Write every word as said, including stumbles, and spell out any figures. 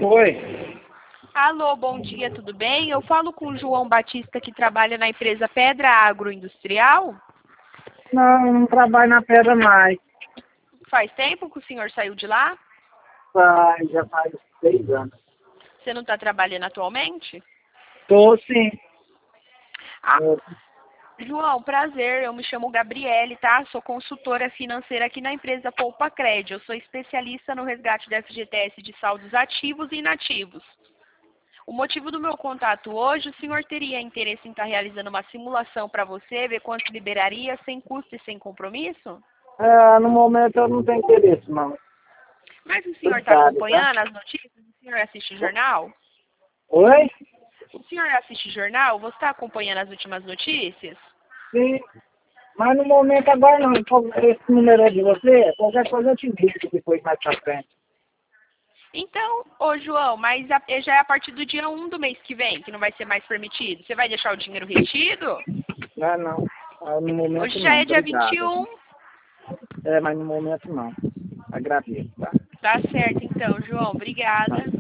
Oi. Alô, bom dia, tudo bem? Eu falo com o João Batista, que trabalha na empresa Pedra Agroindustrial. Não, não trabalho na pedra mais. Faz tempo que o senhor saiu de lá? Faz, já faz seis anos. Você não está trabalhando atualmente? Tô sim. Ah, Eu- João, prazer, eu me chamo Gabriele, tá? Sou consultora financeira aqui na empresa Poupa Cred. Eu sou especialista no resgate da F G T S de saldos ativos e inativos. O motivo do meu contato hoje, o senhor teria interesse em estar realizando uma simulação para você, ver quanto liberaria sem custo e sem compromisso? É, no momento eu não tenho interesse, não. Mas o senhor está Obrigado, tá? acompanhando as notícias? O senhor assiste jornal? Oi? O senhor assiste jornal? Você está acompanhando as últimas notícias? Sim. Mas no momento agora não. Então, esse número é de você, qualquer coisa eu te digo depois mais pra frente. Então, ô João, mas a- já é a partir do dia um do mês que vem que não vai ser mais permitido. Você vai deixar o dinheiro retido? Não, não. Ah, no momento Hoje já não. é dia vinte e Obrigado. um. É, mas no momento não. Agradeço, tá? Tá certo então, João. Obrigada.